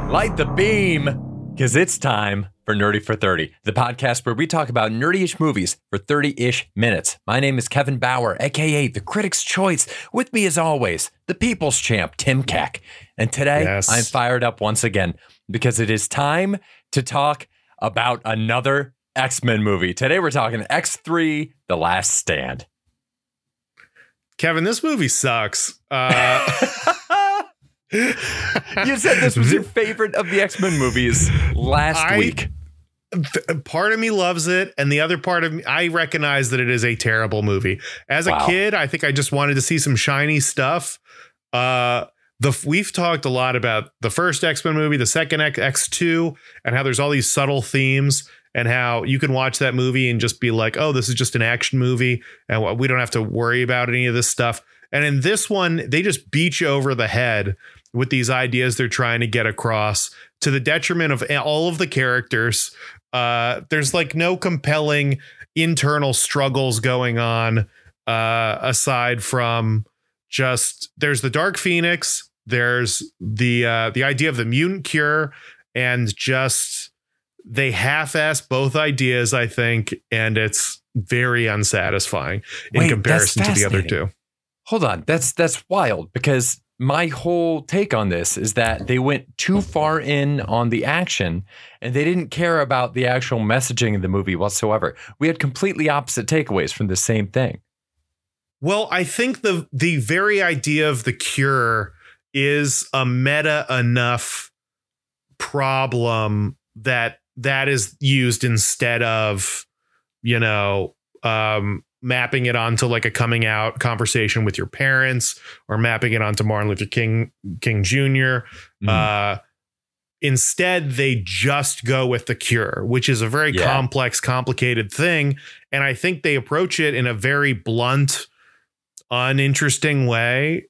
Light the beam, because it's time for Nerdy for 30, the podcast where we talk about nerdy-ish movies for 30-ish minutes. My name is Kevin Bauer, a.k.a. the Critic's Choice. With me, as always, the People's Champ, Tim Keck. And today, I'm fired up once again because it is time to talk about another X-Men movie. Today, we're talking X3, The Last Stand. Kevin, this movie sucks. You said this was your favorite of the X-Men movies last week. Part of me loves it, and the other part of me, I recognize that it is a terrible movie. As a kid, I think I just wanted to see some shiny stuff. We've talked a lot about the first X-Men movie, the second X2, and how there's all these subtle themes, and how you can watch that movie and just be like, oh, this is just an action movie, and we don't have to worry about any of this stuff. And in this one, they just beat you over the head with these ideas they're trying to get across to the detriment of all of the characters. There's like no compelling internal struggles going on aside from just there's the Dark Phoenix. There's the idea of the mutant cure, and just they half-ass both ideas, I think. And it's very unsatisfying in comparison to the other two. Hold on. That's wild, because my whole take on this is that they went too far in on the action and they didn't care about the actual messaging of the movie whatsoever. We had completely opposite takeaways from the same thing. Well, I think the very idea of the cure is a meta enough problem that is used instead of, mapping it onto like a coming out conversation with your parents, or mapping it onto Martin Luther King Jr. Instead, they just go with the cure, which is a very complex, complicated thing. And I think they approach it in a very blunt, uninteresting way.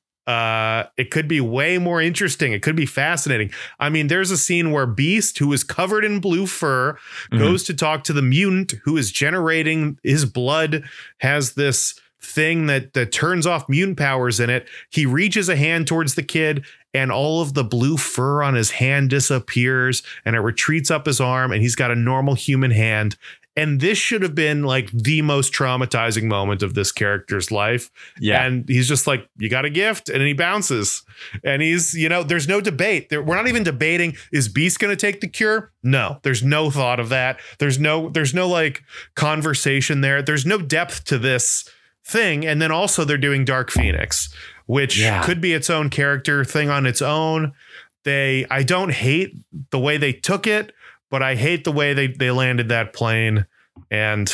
It could be way more interesting. It could be fascinating. I mean, there's a scene where Beast, who is covered in blue fur, goes to talk to the mutant who is generating his blood, has this thing that turns off mutant powers in it. He reaches a hand towards the kid, and all of the blue fur on his hand disappears, and it retreats up his arm, and he's got a normal human hand. And this should have been like the most traumatizing moment of this character's life. Yeah. And he's just like, you got a gift, and he bounces. And he's, there's no debate. We're not even debating, is Beast going to take the cure? No, there's no thought of that. There's no like conversation there. There's no depth to this thing. And then also they're doing Dark Phoenix, which could be its own character thing on its own. I don't hate the way they took it, but I hate the way they landed that plane. And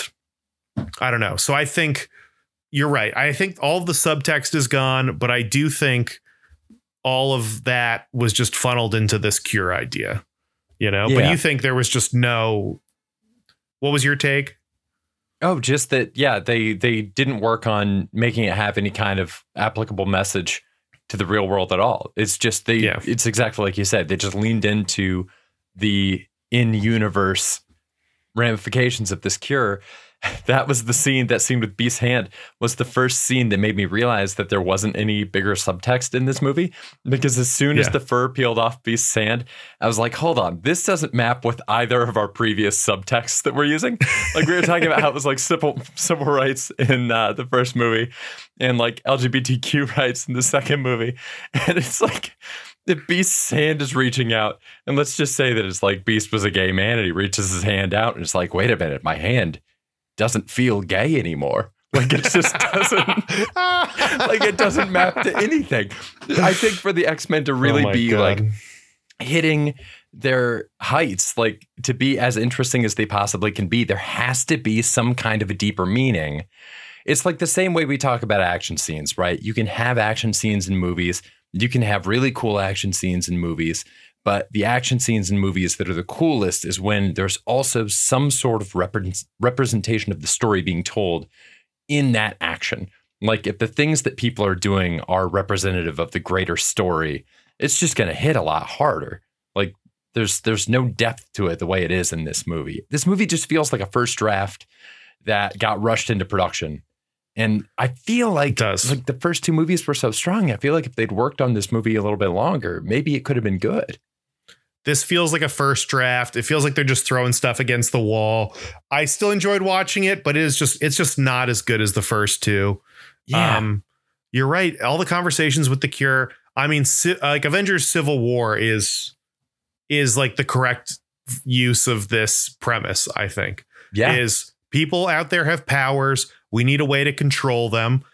I don't know. So I think you're right. I think all of the subtext is gone, but I do think all of that was just funneled into this cure idea, But you think there was just no. What was your take? Oh, just that. Yeah, they didn't work on making it have any kind of applicable message to the real world at all. It's just it's exactly like you said. They just leaned into the in-universe ramifications of this cure. That was the scene with Beast's hand was the first scene that made me realize that there wasn't any bigger subtext in this movie, because as soon as the fur peeled off Beast's hand, I was like, hold on, this doesn't map with either of our previous subtexts that we're using. Like, we were talking about how it was like civil rights in the first movie and like LGBTQ rights in the second movie. And it's like, the Beast's hand is reaching out, and let's just say that it's like Beast was a gay man and he reaches his hand out and it's like, wait a minute, my hand doesn't feel gay anymore. Like, it just doesn't, like, it doesn't map to anything. I think for the X-Men to really be like hitting their heights, like to be as interesting as they possibly can be, there has to be some kind of a deeper meaning. It's like the same way we talk about action scenes, right? You can have action scenes in movies. You can have really cool action scenes in movies, but the action scenes in movies that are the coolest is when there's also some sort of representation of the story being told in that action. Like, if the things that people are doing are representative of the greater story, it's just going to hit a lot harder. Like, there's no depth to it the way it is in this movie. This movie just feels like a first draft that got rushed into production. And I feel like the first two movies were so strong. I feel like if they'd worked on this movie a little bit longer, maybe it could have been good. This feels like a first draft. It feels like they're just throwing stuff against the wall. I still enjoyed watching it, but it's just not as good as the first two. Yeah. You're right. All the conversations with the Cure. I mean, like Avengers Civil War is like the correct use of this premise, I think. Yeah. Is people out there have powers. We need a way to control them.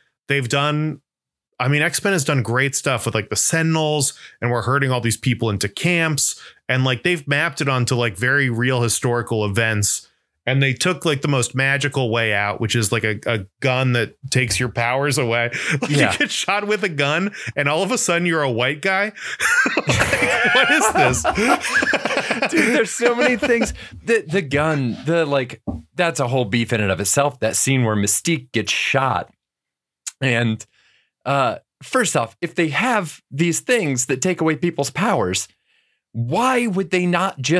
X-Men has done great stuff with like the Sentinels, and we're herding all these people into camps, and like they've mapped it onto like very real historical events. And they took like the most magical way out, which is like a gun that takes your powers away. Like you get shot with a gun and all of a sudden you're a white guy. Like, what is this? Dude, there's so many things. The gun, that's a whole beef in and of itself. That scene where Mystique gets shot. And first off, if they have these things that take away people's powers, why would the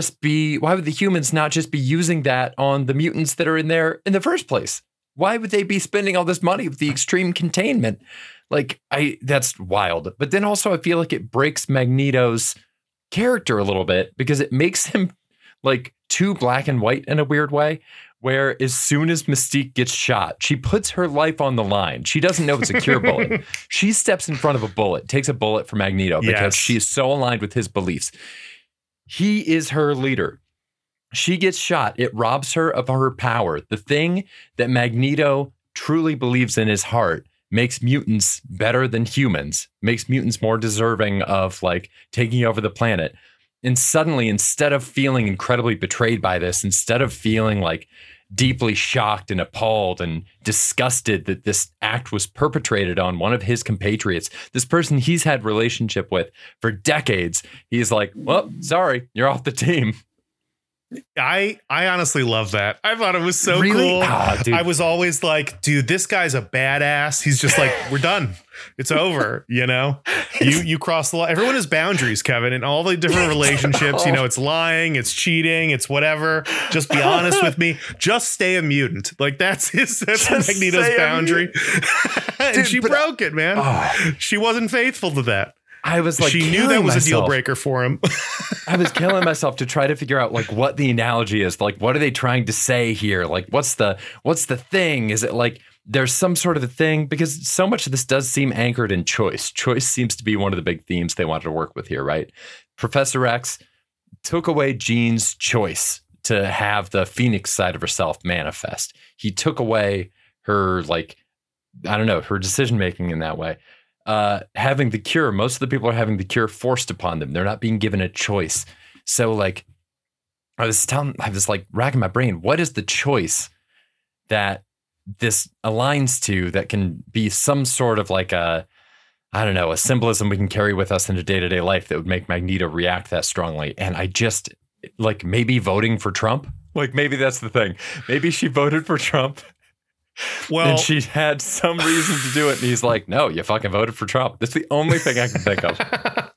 humans not just be using that on the mutants that are in there in the first place? Why would they be spending all this money with the extreme containment? That's wild. But then also I feel like it breaks Magneto's character a little bit because it makes him like too black and white in a weird way, where as soon as Mystique gets shot, she puts her life on the line. She doesn't know it's a cure bullet. She steps in front of a bullet, takes a bullet for Magneto because she is so aligned with his beliefs. He is her leader. She gets shot. It robs her of her power. The thing that Magneto truly believes in his heart makes mutants better than humans, makes mutants more deserving of like taking over the planet. And suddenly, instead of feeling incredibly betrayed by this, instead of feeling like deeply shocked and appalled and disgusted that this act was perpetrated on one of his compatriots, this person he's had relationship with for decades, he's like, well, sorry, you're off the team. I honestly love that. I thought it was so cool. I was always like, dude, this guy's a badass. He's just like, we're done. It's over. You know, you cross the line. Everyone has boundaries, Kevin, in all the different relationships. You know, it's lying, it's cheating, it's whatever. Just be honest with me. Just stay a mutant. Like that's Magneto's boundary. And dude, she broke it, man. She wasn't faithful to that. I was like, she knew that was a deal breaker for him. I was killing myself to try to figure out like what the analogy is. Like, what are they trying to say here? Like, what's the thing? Is it like there's some sort of a thing? Because so much of this does seem anchored in choice. Choice seems to be one of the big themes they wanted to work with here, right? Professor X took away Jean's choice to have the Phoenix side of herself manifest. He took away her, like, I don't know, her decision making in that way. Having the cure, most of the people are having the cure forced upon them. They're not being given a choice. So like I was like racking my brain. What is the choice that this aligns to that can be some sort of like a symbolism we can carry with us into day-to-day life that would make Magneto react that strongly? And I just like maybe voting for Trump. Like maybe that's the thing. Maybe she voted for Trump. Well, and she had some reason to do it. And he's like, no, you fucking voted for Trump. That's the only thing I can think of.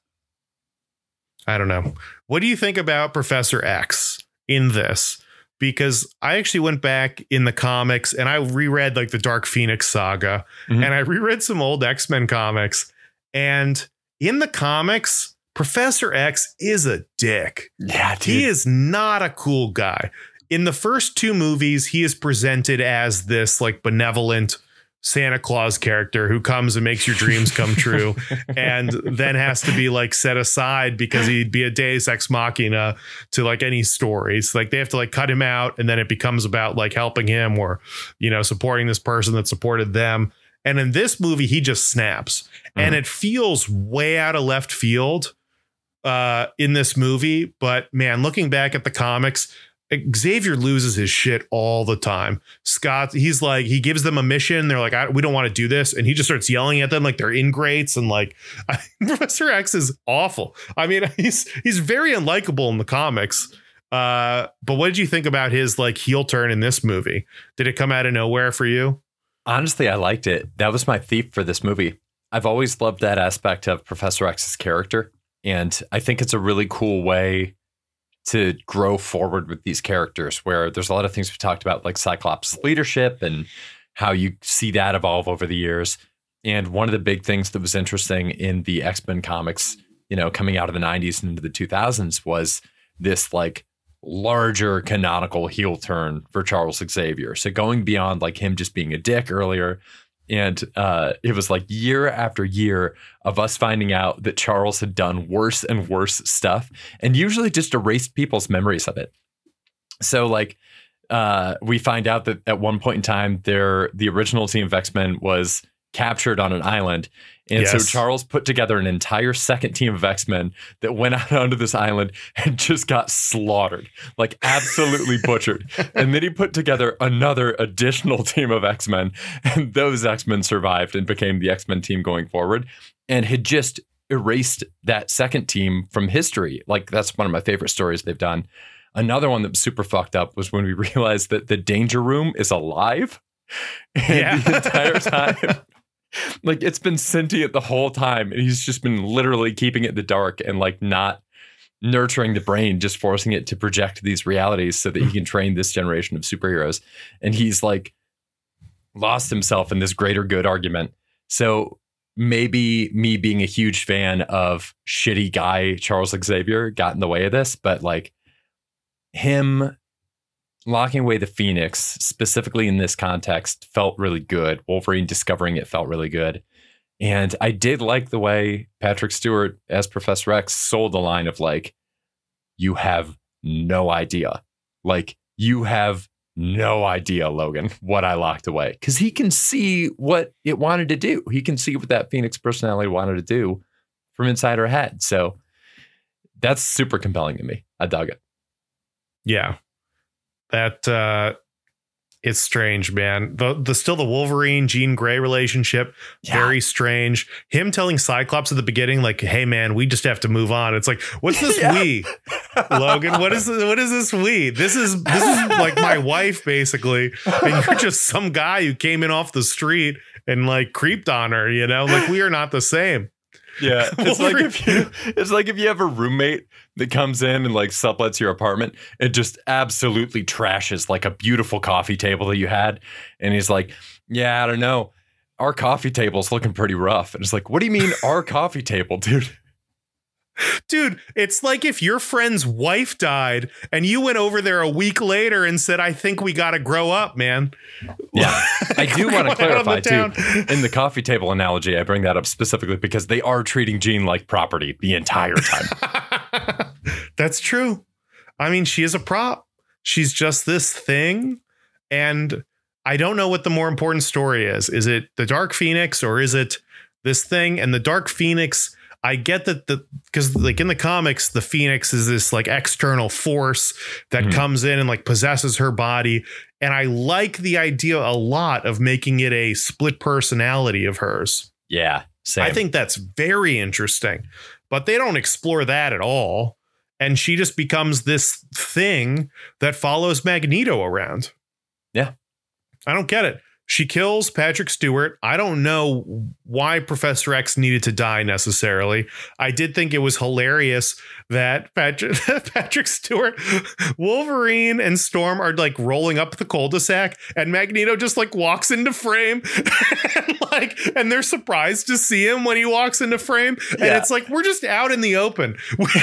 I don't know. What do you think about Professor X in this? Because I actually went back in the comics and I reread like the Dark Phoenix saga, and I reread some old X-Men comics. And in the comics, Professor X is a dick. Yeah, dude. He is not a cool guy. In the first two movies, he is presented as this like benevolent Santa Claus character who comes and makes your dreams come true, and then has to be like set aside because he'd be a deus ex machina to like any stories. Like they have to like cut him out, and then it becomes about like helping him or, you know, supporting this person that supported them. And in this movie, he just snaps, and it feels way out of left field in this movie. But man, looking back at the comics, Xavier loses his shit all the time. Scott, he's like, he gives them a mission. They're like, we don't want to do this. And he just starts yelling at them like they're ingrates. And like, Professor X is awful. I mean, he's very unlikable in the comics. But what did you think about his like heel turn in this movie? Did it come out of nowhere for you? Honestly, I liked it. That was my thief for this movie. I've always loved that aspect of Professor X's character. And I think it's a really cool way to grow forward with these characters, where there's a lot of things we talked about, like Cyclops' leadership and how you see that evolve over the years. And one of the big things that was interesting in the X-Men comics coming out of the 90s and into the 2000s was this like larger canonical heel turn for Charles Xavier. So going beyond like him just being a dick earlier. And it was like year after year of us finding out that Charles had done worse and worse stuff and usually just erased people's memories of it. So like we find out that at one point in time, the original team of X-Men was captured on an island. And so Charles put together an entire second team of X-Men that went out onto this island and just got slaughtered, like absolutely butchered. And then he put together another additional team of X-Men, and those X-Men survived and became the X-Men team going forward, and had just erased that second team from history. Like that's one of my favorite stories they've done. Another one that was super fucked up was when we realized that the Danger Room is alive. And the entire time, like it's been sentient the whole time, and he's just been literally keeping it in the dark and like not nurturing the brain, just forcing it to project these realities so that he can train this generation of superheroes. And he's like lost himself in this greater good argument. So maybe me being a huge fan of shitty guy Charles Xavier got in the way of this, but like him locking away the Phoenix, specifically in this context, felt really good. Wolverine discovering it felt really good. And I did like the way Patrick Stewart as Professor X sold the line of like, you have no idea. Like, you have no idea, Logan, what I locked away. Because he can see what it wanted to do. He can see what that Phoenix personality wanted to do from inside her head. So that's super compelling to me. I dug it. Yeah. That it's strange, man. The still the Wolverine Jean Grey relationship, very strange. Him telling Cyclops at the beginning, like, "Hey, man, we just have to move on." It's like, what's this we, Logan? What is this we? This is like my wife, basically, and you're just some guy who came in off the street and like creeped on her. Like we are not the same. Yeah, it's like if you have a roommate that comes in and like sublets your apartment and just absolutely trashes like a beautiful coffee table that you had, and he's like, "Yeah, I don't know, our coffee table's looking pretty rough." And it's like, "What do you mean our coffee table, dude?" Dude, it's like if your friend's wife died and you went over there a week later and said, "I think we got to grow up, man." Yeah, I do want to clarify too. In the coffee table analogy, I bring that up specifically because they are treating Jean like property the entire time. That's true. I mean, she is a prop. She's just this thing. And I don't know what the more important story is. Is it the Dark Phoenix or is it this thing? And the Dark Phoenix, I get that because like in the comics, the Phoenix is this like external force that comes in and like possesses her body. And I like the idea a lot of making it a split personality of hers. Yeah, same. I think that's very interesting, but they don't explore that at all. And she just becomes this thing that follows Magneto around. Yeah. I don't get it. She kills Patrick Stewart. I don't know why Professor X needed to die necessarily. I did think it was hilarious that Patrick Stewart, Wolverine, and Storm are like rolling up the cul-de-sac, and Magneto just like walks into frame, and they're surprised to see him when he walks into frame. And it's like, we're just out in the open.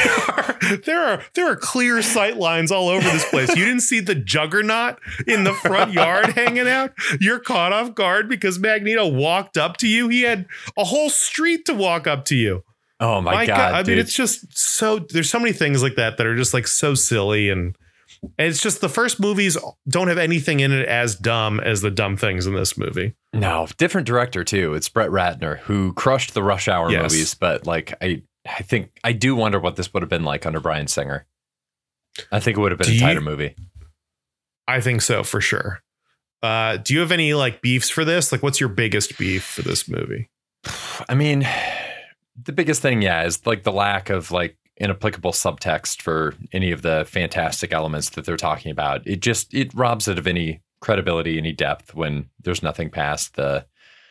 There are clear sight lines all over this place. You didn't see the Juggernaut in the front yard hanging out. You're caught off guard because Magneto walked up to you. He had a whole street to walk up to you. Oh my God. I mean, it's just there's so many things like that are just like so silly. And it's just the first movies don't have anything in it as dumb as the dumb things in this movie. No, different director too. It's Brett Ratner, who crushed the Rush Hour movies. But like, I think I do wonder what this would have been like under Bryan Singer. I think it would have been a tighter movie. I think so, for sure. Do you have any like beefs for this? Like, what's your biggest beef for this movie? I mean, the biggest thing, is like the lack of like inapplicable subtext for any of the fantastic elements that they're talking about. It robs it of any credibility, any depth when there's nothing past the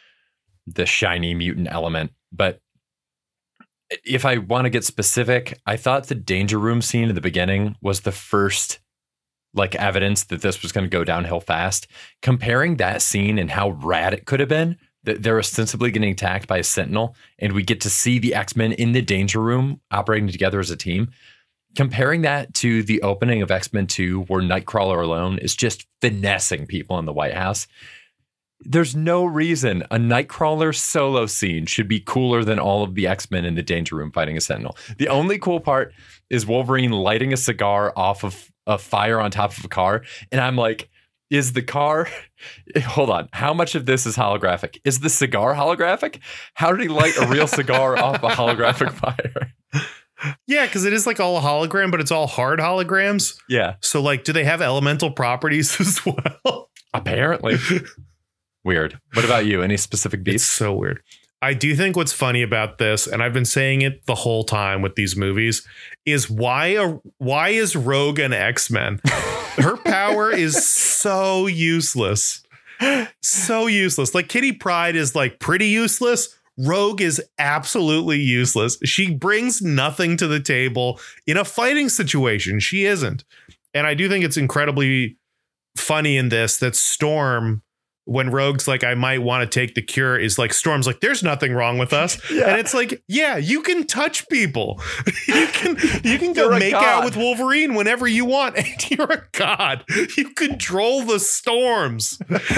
shiny mutant element. But if I want to get specific, I thought the Danger Room scene at the beginning was the first like evidence that this was going to go downhill fast. Comparing that scene and how rad it could have been they're ostensibly getting attacked by a Sentinel, and we get to see the X-Men in the Danger Room operating together as a team. Comparing that to the opening of X-Men 2, where Nightcrawler alone is just finessing people in the White House, there's no reason a Nightcrawler solo scene should be cooler than all of the X-Men in the Danger Room fighting a Sentinel. The only cool part is Wolverine lighting a cigar off of a fire on top of a car, and I'm like, is the car... Hold on. How much of this is holographic? Is the cigar holographic? How did he light a real cigar off a holographic fire? Yeah, because it is like all a hologram, but it's all hard holograms. Yeah. So like, do they have elemental properties as well? Apparently. Weird. What about you? Any specific beats? It's so weird. I do think what's funny about this, and I've been saying it the whole time with these movies, is why is Rogue an X-Men? Her power is so useless. So useless. Like Kitty Pryde is like pretty useless. Rogue is absolutely useless. She brings nothing to the table in a fighting situation. She isn't. And I do think it's incredibly funny in this that Storm, when Rogue's like, I might want to take the cure, is like, Storm's like, there's nothing wrong with us. Yeah. And it's like, yeah, you can touch people. you can go make out with Wolverine whenever you want. And you're a god. You control the storms.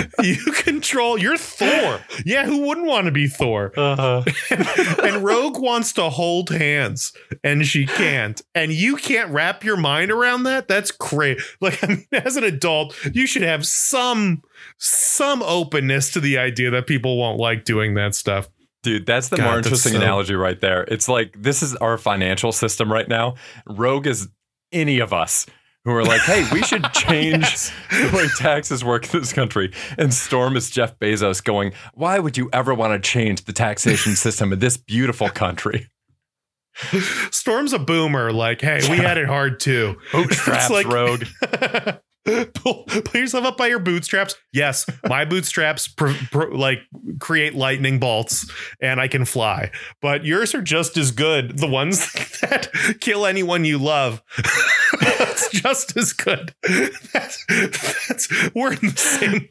You're Thor. Yeah, who wouldn't want to be Thor? Uh-huh. And Rogue wants to hold hands and she can't. And you can't wrap your mind around that? That's crazy. Like, I mean, as an adult, you should have some openness to the idea that people won't like doing that stuff. Dude, that's the more interesting analogy right there. It's like, this is our financial system right now. Rogue is any of us who are like, hey, we should change the way taxes work in this country. And Storm is Jeff Bezos going, why would you ever want to change the taxation system in this beautiful country? Storm's a boomer. Like, hey, we had it hard too. Bootstraps, like, Rogue. Pull yourself up by your bootstraps. Yes, my bootstraps create lightning bolts and I can fly, but yours are just as good. The ones that kill anyone you love. That's just as good. We're in the same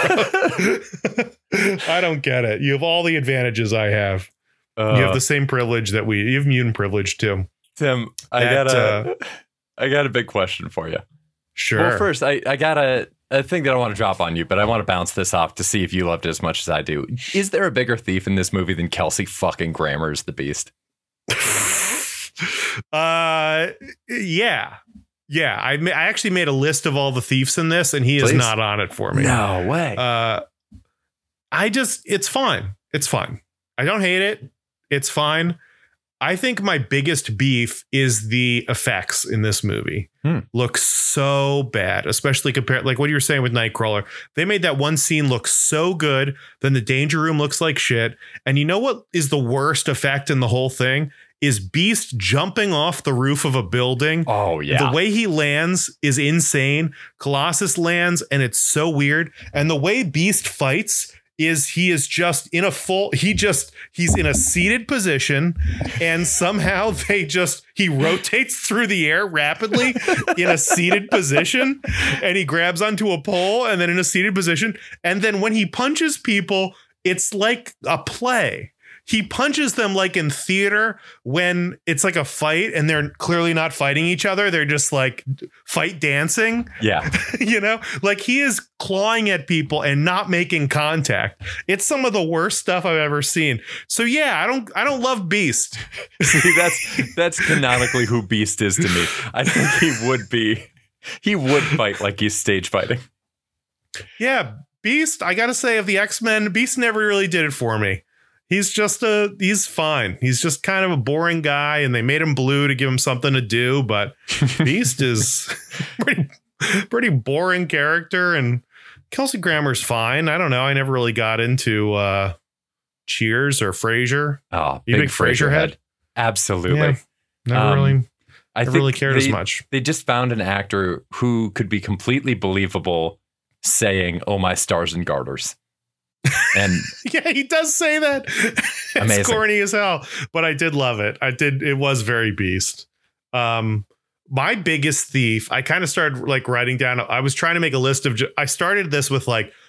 boat. I don't get it. You have all the advantages I have. You have the same privilege that you have mutant privilege too. Tim, I got a big question for you. Sure. Well, first, I got a thing that I want to drop on you, but I want to bounce this off to see if you loved it as much as I do. Is there a bigger thief in this movie than Kelsey fucking Grammer's the Beast? Yeah. I actually made a list of all the thieves in this, and he is not on it for me. No way. It's fine. It's fine. I don't hate it. It's fine. I think my biggest beef is the effects in this movie. Look so bad, especially compared, like what you were saying with Nightcrawler. They made that one scene look so good. Then the Danger Room looks like shit. And you know what is the worst effect in the whole thing? Is Beast jumping off the roof of a building. Oh, yeah. The way he lands is insane. Colossus lands and it's so weird. And the way Beast fights is he's in a seated position, and somehow he rotates through the air rapidly in a seated position, and he grabs onto a pole and then in a seated position. And then when he punches people, it's like a play. He punches them like in theater when it's like a fight and they're clearly not fighting each other. They're just like fight dancing. Yeah. You know, like he is clawing at people and not making contact. It's some of the worst stuff I've ever seen. So, yeah, I don't love Beast. See, that's canonically who Beast is to me. I think he would fight like he's stage fighting. Yeah. Beast, I got to say, of the X-Men, Beast never really did it for me. He's fine. He's just kind of a boring guy, and they made him blue to give him something to do. But Beast is pretty boring character, and Kelsey Grammer's fine. I don't know. I never really got into Cheers or Frasier. Oh, you big Frasier head? Absolutely. Yeah, never really cared as much. They just found an actor who could be completely believable saying, "Oh, my stars and garters." And yeah, he does say that. Amazing. It's corny as hell, but I did love it. It was very Beast. My biggest thief, I kind of started like writing down. I was trying to make a list of. I started this with like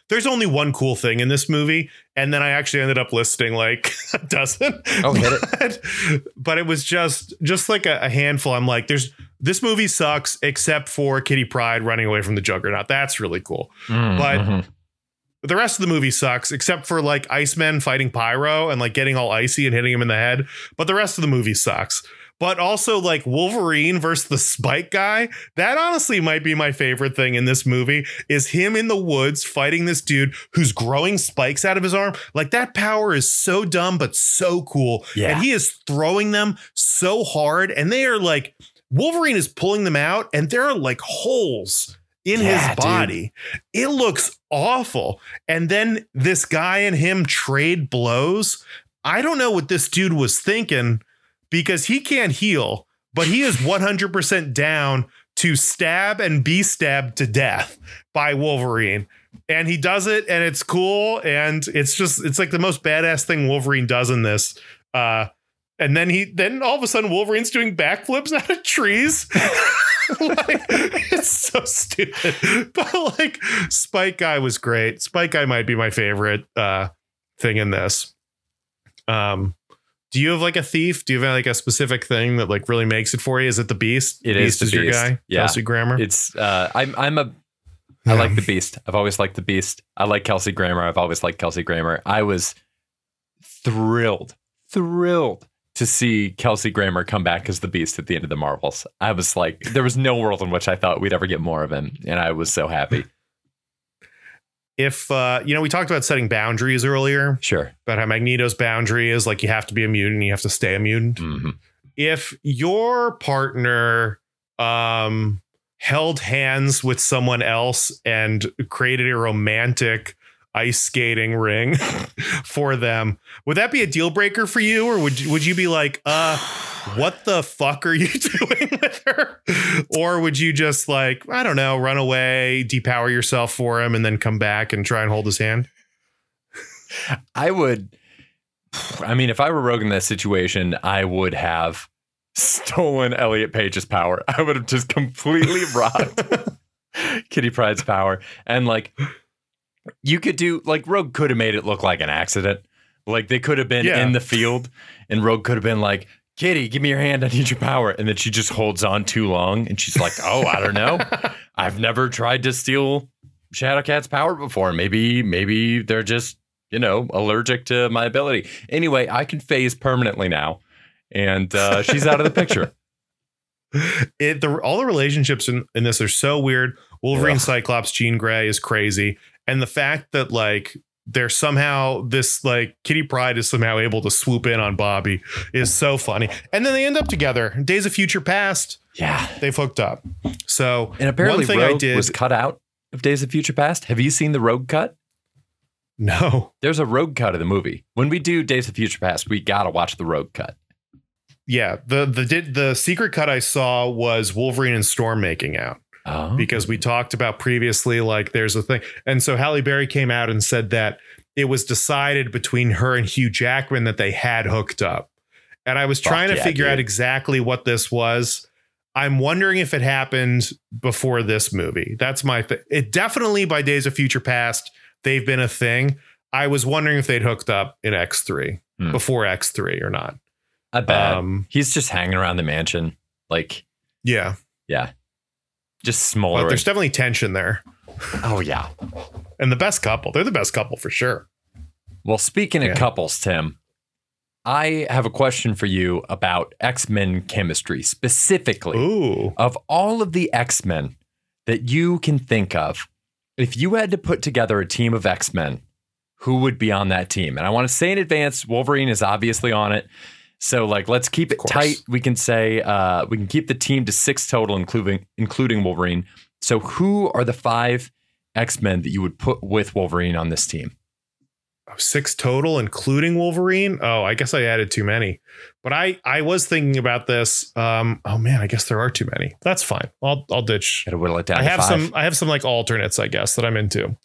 There's only one cool thing in this movie, and then I actually ended up listing like a dozen. Oh, hit it. But it was just like a handful. I'm like, this movie sucks except for Kitty Pryde running away from the Juggernaut. That's really cool. But the rest of the movie sucks except for like Iceman fighting Pyro and like getting all icy and hitting him in the head. But the rest of the movie sucks. But also like Wolverine versus the Spike guy. That honestly might be my favorite thing in this movie is him in the woods fighting this dude who's growing spikes out of his arm. Like that power is so dumb, but so cool. Yeah. And he is throwing them so hard and they are like Wolverine is pulling them out and there are like holes in his body. Dude. It looks awful. And then this guy and him trade blows. I don't know what this dude was thinking. Because he can't heal, but he is 100% down to stab and be stabbed to death by Wolverine. And he does it and it's cool. And it's like the most badass thing Wolverine does in this. And then all of a sudden Wolverine's doing backflips out of trees. Like, it's so stupid. But like Spike Guy was great. Spike Guy might be my favorite thing in this. Do you have like a thief? Do you have like a specific thing that like really makes it for you? Is it the Beast? It is the Beast. Your guy, yeah. Kelsey Grammer. It's I like the Beast. I've always liked the Beast. I like Kelsey Grammer. I've always liked Kelsey Grammer. I was thrilled to see Kelsey Grammer come back as the Beast at the end of the Marvels. I was like, there was no world in which I thought we'd ever get more of him, and I was so happy. If, we talked about setting boundaries earlier. Sure. About how Magneto's boundary is like you have to be a mutant. You have to stay a mutant. Mm-hmm. If your partner held hands with someone else and created a romantic ice skating ring for them, would that be a deal breaker for you? Or would you be like, what the fuck are you doing with her? Or would you just like, I don't know, run away, depower yourself for him and then come back and try and hold his hand? I mean, if I were Rogue in that situation, I would have stolen Elliot Page's power. I would have just completely robbed Kitty Pryde's power. And like, you could do like Rogue could have made it look like an accident. Like they could have been in the field and Rogue could have been like, Kitty, give me your hand. I need your power. And then she just holds on too long. And she's like, oh, I don't know. I've never tried to steal Shadowcat's power before. Maybe they're just, allergic to my ability. Anyway, I can phase permanently now. And she's out of the picture. All the relationships in this are so weird. Wolverine, Cyclops, Jean Grey is crazy. And the fact that like there's somehow this like Kitty Pryde is somehow able to swoop in on Bobby is so funny. And then they end up together. Days of Future Past. Yeah. They've hooked up. So and apparently one thing Rogue was cut out of Days of Future Past. Have you seen the Rogue cut? No. There's a Rogue cut of the movie. When we do Days of Future Past, we got to watch the Rogue cut. Yeah. The secret cut I saw was Wolverine and Storm making out. Oh. Because we talked about previously, like there's a thing. And so Halle Berry came out and said that it was decided between her and Hugh Jackman that they had hooked up. And I was trying to figure out exactly what this was. I'm wondering if it happened before this movie. That's my it definitely by Days of Future Past, they've been a thing. I was wondering if they'd hooked up in X3 before X3 or not. I bet he's just hanging around the mansion. Like, yeah. Just smaller. But there's definitely tension there. Oh, yeah. And the best couple. They're the best couple for sure. Well, speaking of couples, Tim, I have a question for you about X-Men chemistry, specifically. Ooh. Of all of the X-Men that you can think of, if you had to put together a team of X-Men, who would be on that team? And I want to say in advance, Wolverine is obviously on it. So, like, let's keep it tight. We can say we can keep the team to 6 total, including Wolverine. So, who are the 5 X-Men that you would put with Wolverine on this team? 6 total, including Wolverine. Oh, I guess I added too many. But I was thinking about this. Oh man, I guess there are too many. That's fine. I'll ditch. Gotta whittle it down. I have some like alternates, I guess, that I'm into.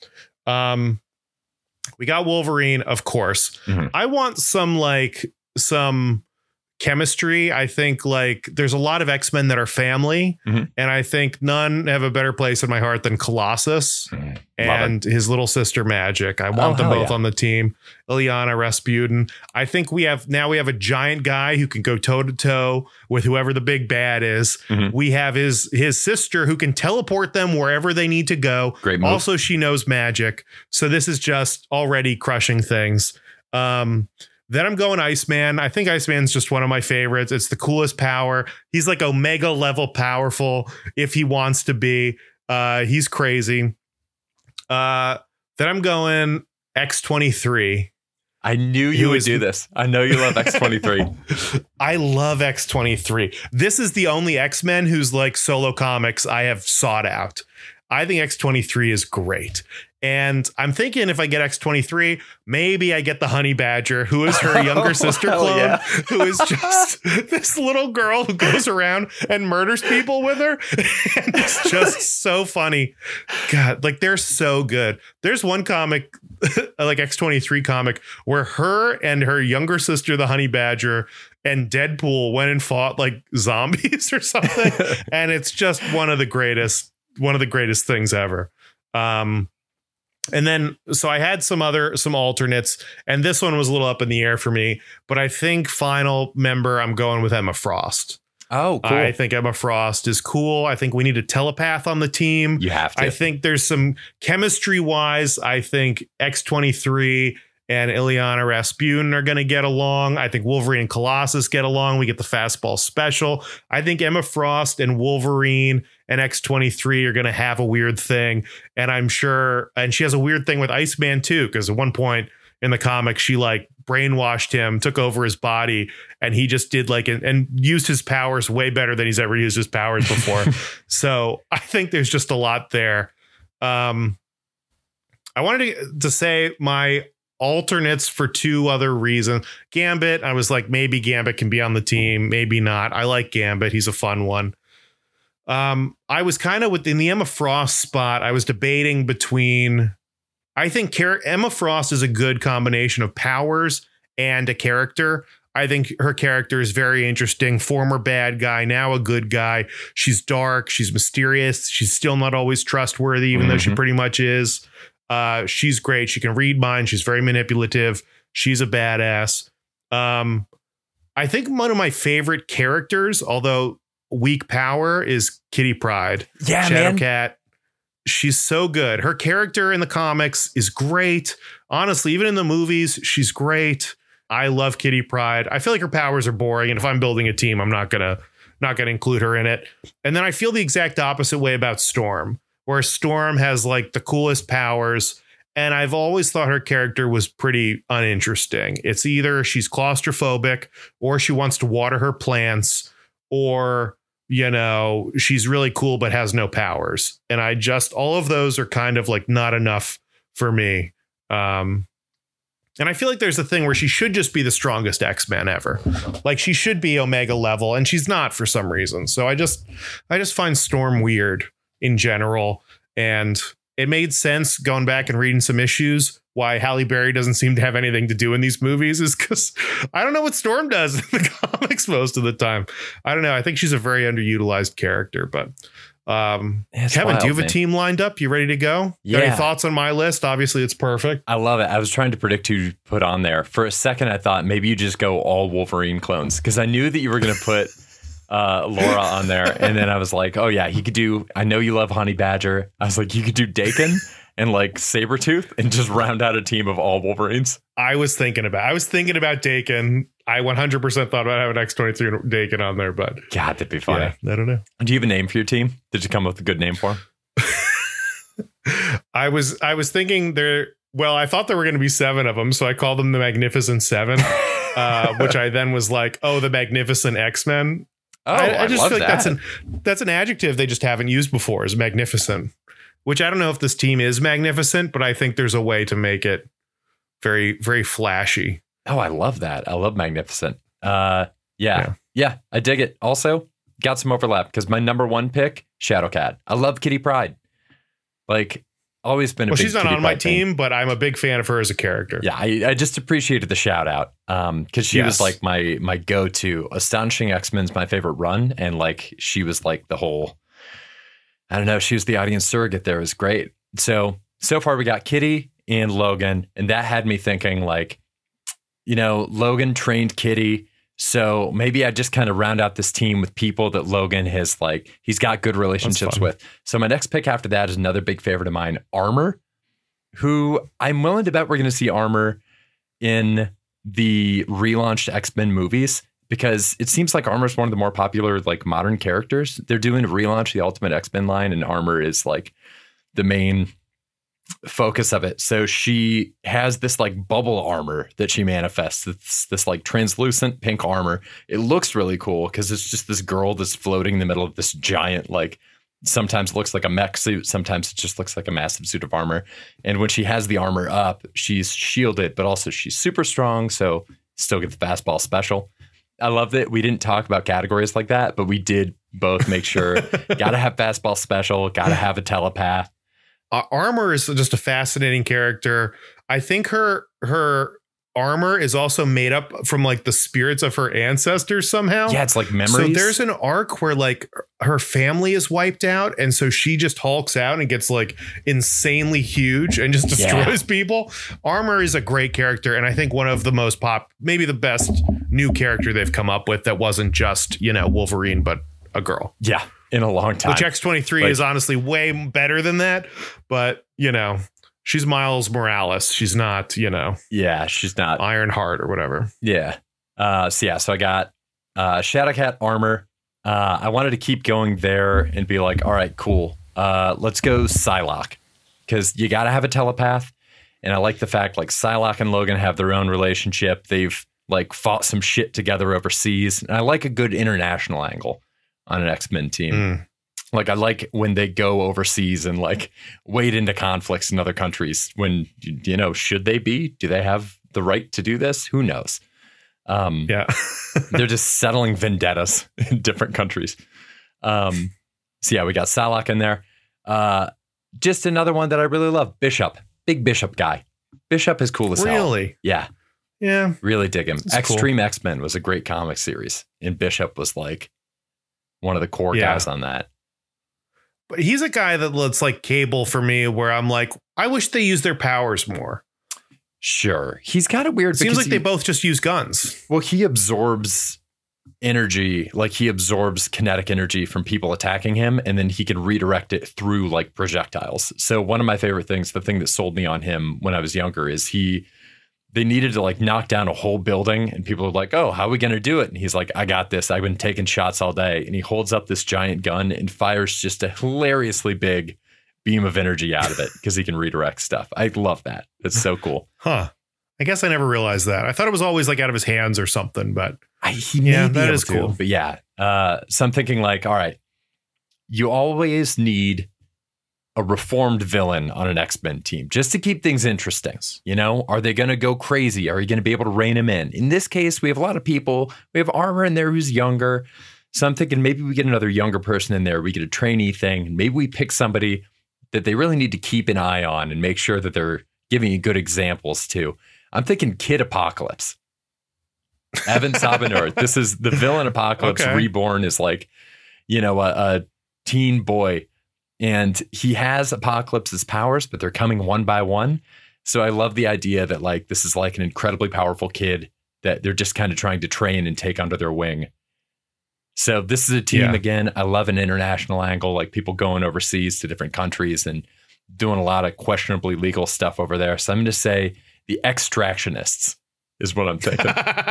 We got Wolverine, of course. Mm-hmm. I want some chemistry. I think like there's a lot of X-Men that are family, and I think none have a better place in my heart than Colossus and his little sister Magic. I want them both on the team. Illyana Rasputin. I think we have a giant guy who can go toe to toe with whoever the big bad is. We have his sister who can teleport them wherever they need to go. Great move. Also, she knows magic. So this is just already crushing things. Then I'm going Iceman. I think Iceman's just one of my favorites. It's the coolest power. He's like Omega level powerful if he wants to be. He's crazy. Then I'm going X-23. I knew you would do this. I know you love X-23. I love X-23. This is the only X-Men whose like solo comics I have sought out. I think X-23 is great. And I'm thinking if I get X-23, maybe I get the Honey Badger, who is her younger sister clone, who is just this little girl who goes around and murders people with her. And it's just so funny. God, like they're so good. There's one comic, like X-23 comic, where her and her younger sister, the Honey Badger, and Deadpool went and fought like zombies or something. And it's just one of the greatest things ever. And then, so I had some alternates, and this one was a little up in the air for me, but I think final member, I'm going with Emma Frost. Oh, cool. I think Emma Frost is cool. I think we need a telepath on the team. You have to. I think there's some chemistry wise. I think X-23 and Illyana Rasputin are going to get along. I think Wolverine and Colossus get along. We get the fastball special. I think Emma Frost and Wolverine and X-23 are going to have a weird thing. And I'm sure, and she has a weird thing with Iceman too, because at one point in the comic, she like brainwashed him, took over his body, and he just did like, and used his powers way better than he's ever used his powers before. So I think there's just a lot there. I wanted to say my alternates for two other reasons. Gambit, I was like, maybe Gambit can be on the team, maybe not. I like Gambit. He's a fun one. I was kind of within the Emma Frost spot. I was debating between, I think Emma Frost is a good combination of powers and a character. I think her character is very interesting. Former bad guy, now a good guy. She's dark. She's mysterious. She's still not always trustworthy, even though she pretty much is. She's great. She can read minds. She's very manipulative. She's a badass. I think one of my favorite characters, although weak power, is Kitty Pryde. Yeah, Shadowcat. She's so good. Her character in the comics is great. Honestly, even in the movies, she's great. I love Kitty Pryde. I feel like her powers are boring, and if I'm building a team, I'm not gonna include her in it. And then I feel the exact opposite way about Storm, where Storm has like the coolest powers, and I've always thought her character was pretty uninteresting. It's either she's claustrophobic, or she wants to water her plants, or she's really cool but has no powers. And all of those are kind of like not enough for me. And I feel like there's a thing where she should just be the strongest X-Men ever. Like she should be Omega level, and she's not for some reason. So I just find Storm weird in general. And it made sense going back and reading some issues why Halle Berry doesn't seem to have anything to do in these movies, is because I don't know what Storm does in the comics most of the time. I don't know. I think she's a very underutilized character, but Kevin, do you have a team lined up? You ready to go? Yeah. Got any thoughts on my list? Obviously it's perfect. I love it. I was trying to predict who to put on there. For a second, I thought maybe you just go all Wolverine clones, because I knew that you were going to put Laura on there. And then I was like, oh yeah, he could do, I know you love Honey Badger. I was like, you could do Daken and like Sabretooth and just round out a team of all Wolverines. I was thinking about Daken. I 100% thought about having X-23 Daken on there, but God, that'd be funny. Yeah, I don't know. Do you have a name for your team? Did you come up with a good name for him? I was thinking I thought there were going to be 7 of them, so I called them the Magnificent 7, which I then was like, oh, the Magnificent X-Men. Oh, I just feel like that. that's an adjective they just haven't used before, is magnificent, which I don't know if this team is magnificent, but I think there's a way to make it very, very flashy. Oh, I love that. I love magnificent. Yeah, I dig it. Also, got some overlap because my number 1 pick, Shadowcat. I love Kitty Pryde. Like, Always been a big she's not on my team, fan. but I'm a big fan of her as a character. Yeah, I just appreciated the shout out because she was like my go-to. Astonishing X-Men's my favorite run, and like she was like the whole, I don't know, she was the audience surrogate there. It was great. So far we got Kitty and Logan, and that had me thinking like, you know, Logan trained Kitty. So maybe I just kind of round out this team with people that Logan has like, he's got good relationships with. So my next pick after that is another big favorite of mine, Armor, who I'm willing to bet we're going to see Armor in the relaunched X-Men movies, because it seems like Armor is one of the more popular like modern characters. They're doing a relaunch the Ultimate X-Men line, and Armor is like the main focus of it. So she has this like bubble armor that she manifests. It's this like translucent pink armor. It looks really cool because it's just this girl that's floating in the middle of this giant, like sometimes it looks like a mech suit. Sometimes it just looks like a massive suit of armor. And when she has the armor up, she's shielded, but also she's super strong. So still get the fastball special. I love that we didn't talk about categories like that, but we did both make sure got to have fastball special, got to have a telepath. Armor is just a fascinating character. I think her armor is also made up from like the spirits of her ancestors somehow. Yeah, it's like memories. So there's an arc where like her family is wiped out, and so she just hulks out and gets like insanely huge and just destroys people. Armor is a great character, and I think one of the most maybe the best new character they've come up with that wasn't just, you know, Wolverine, but a girl. Yeah. In a long time. Which X-23 is honestly way better than that. But, you know, she's Miles Morales. She's not, you know. Yeah, she's not. Ironheart or whatever. Yeah. So I got Shadowcat Armor. I wanted to keep going there and be like, all right, cool. Let's go Psylocke. Because you got to have a telepath. And I like the fact like Psylocke and Logan have their own relationship. They've like fought some shit together overseas. And I like a good international angle on an X-Men team. Like I like when they go overseas and like wade into conflicts in other countries when, you know, should they be? Do they have the right to do this? Who knows? They're just settling vendettas in different countries. So yeah, we got Psylocke in there. Just another one that I really love, Bishop. Big Bishop guy. Bishop is cool as hell. Really? Yeah. Yeah. Really dig him. That's Extreme cool. X-Men was a great comic series, and Bishop was like one of the core guys on that. But he's a guy that looks like Cable for me, where I'm like, I wish they used their powers more. Sure. He's got a weird... Seems like they both just use guns. Well, he absorbs energy, like he absorbs kinetic energy from people attacking him, and then he can redirect it through like projectiles. So one of my favorite things, the thing that sold me on him when I was younger, is they needed to like knock down a whole building, and people were like, oh, how are we going to do it? And he's like, I got this. I've been taking shots all day. And he holds up this giant gun and fires just a hilariously big beam of energy out of it because he can redirect stuff. I love that. It's so cool. Huh. I guess I never realized that. I thought it was always like out of his hands or something, but that is cool. But yeah. So I'm thinking like, all right, you always need a reformed villain on an X-Men team just to keep things interesting. You know, are they going to go crazy? Are you going to be able to rein him in? In this case, we have a lot of people. We have Armor in there who's younger. So I'm thinking maybe we get another younger person in there. We get a trainee thing. Maybe we pick somebody that they really need to keep an eye on and make sure that they're giving you good examples to. I'm thinking Kid Apocalypse. Evan Sabanur. This is the villain Apocalypse reborn as like, you know, a teen boy. And he has Apocalypse's powers, but they're coming one by one. So I love the idea that like this is like an incredibly powerful kid that they're just kind of trying to train and take under their wing. So this is a team, again, I love an international angle, like people going overseas to different countries and doing a lot of questionably legal stuff over there. So I'm going to say the Extractionists is what I'm thinking.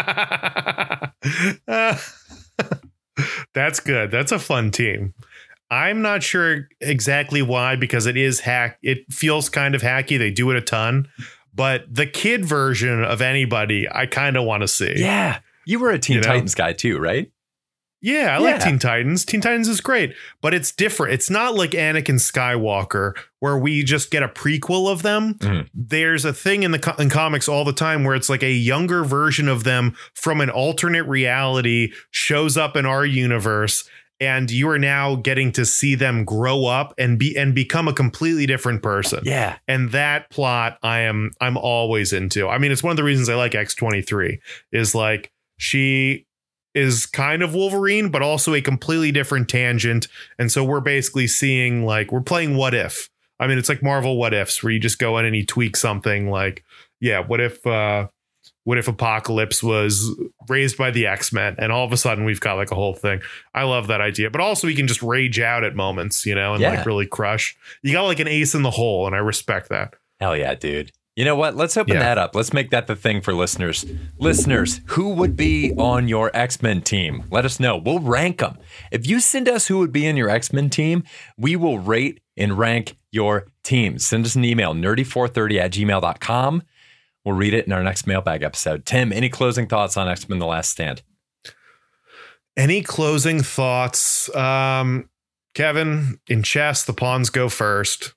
That's good. That's a fun team. I'm not sure exactly why, because it is it feels kind of hacky. They do it a ton, but the kid version of anybody, I kind of want to see. Yeah. You were a Teen Titans guy too, right? Yeah, I like Teen Titans. Teen Titans is great, but it's different. It's not like Anakin Skywalker where we just get a prequel of them. Mm-hmm. There's a thing in comics all the time where it's like a younger version of them from an alternate reality shows up in our universe. and you are now getting to see them grow up and become a completely different person. Yeah. And that plot I'm always into. I mean, it's one of the reasons I like X-23 is like she is kind of Wolverine, but also a completely different tangent. And so we're basically seeing like we're playing What If. I mean, it's like Marvel What Ifs where you just go in and you tweak something like, yeah, what if Apocalypse was raised by the X-Men and all of a sudden we've got like a whole thing. I love that idea, but also we can just rage out at moments, you know, and like really crush. You got like an ace in the hole, and I respect that. Hell yeah, dude. You know what? Let's open that up. Let's make that the thing for listeners. Listeners, who would be on your X-Men team? Let us know. We'll rank them. If you send us who would be in your X-Men team, we will rate and rank your teams. Send us an email, nerdy430@gmail.com. We'll read it in our next mailbag episode. Tim, any closing thoughts on X-Men The Last Stand? Any closing thoughts? Kevin, in chess, the pawns go first.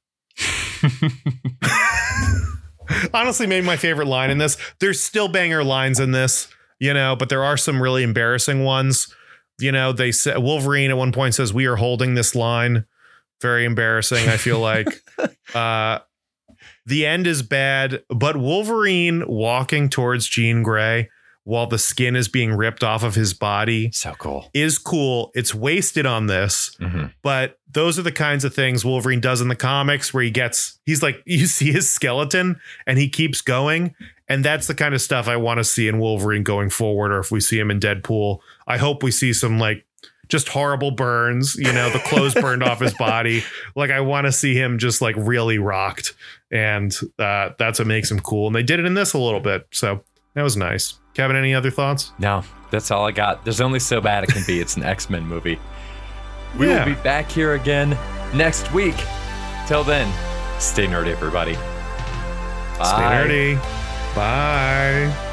Honestly, maybe my favorite line in this. There's still banger lines in this, you know, but there are some really embarrassing ones. You know, they said Wolverine at one point says, "We are holding this line." Very embarrassing. I feel like the end is bad, but Wolverine walking towards Jean Grey while the skin is being ripped off of his body. So cool. Is cool. It's wasted on this, but those are the kinds of things Wolverine does in the comics where he's like, you see his skeleton and he keeps going. And that's the kind of stuff I want to see in Wolverine going forward. Or if we see him in Deadpool, I hope we see some like just horrible burns, you know, the clothes burned off his body. Like I want to see him just like really rocked. And that's what makes him cool. And they did it in this a little bit. So that was nice. Kevin, any other thoughts? No, that's all I got. There's only so bad it can be. It's an X-Men movie. We will be back here again next week. Till then, stay nerdy, everybody. Bye. Stay nerdy. Bye.